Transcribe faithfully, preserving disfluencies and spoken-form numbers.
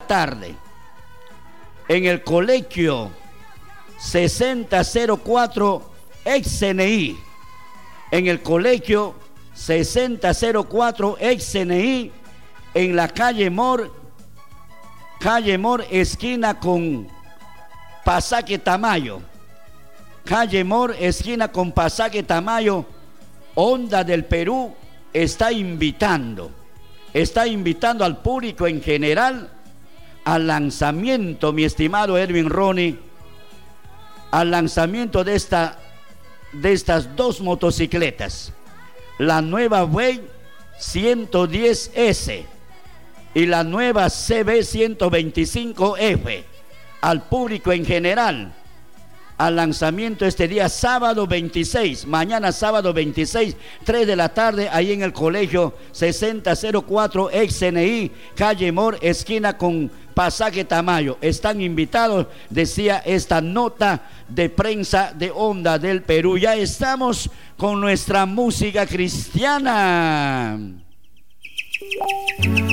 tarde. En el colegio sesenta cero cuatro ex C N I. En el colegio sesenta cero cuatro ex C N I, en la calle Mor, calle Mor, esquina con Pasaje Tamayo. Calle Mor, esquina con Pasaje Tamayo. Onda del Perú está invitando, está invitando al público en general al lanzamiento, mi estimado Edwin Ronnie, al lanzamiento de esta de estas dos motocicletas, la nueva Way ciento diez ese y la nueva C B ciento veinticinco F, al público en general, al lanzamiento este día sábado veintiséis, mañana sábado veintiséis, tres de la tarde, ahí en el colegio sesenta cero cuatro ex C N I, calle Mor, esquina con Pasaje Tamayo. Están invitados, decía esta nota de prensa de Onda del Perú. Ya estamos con nuestra música cristiana.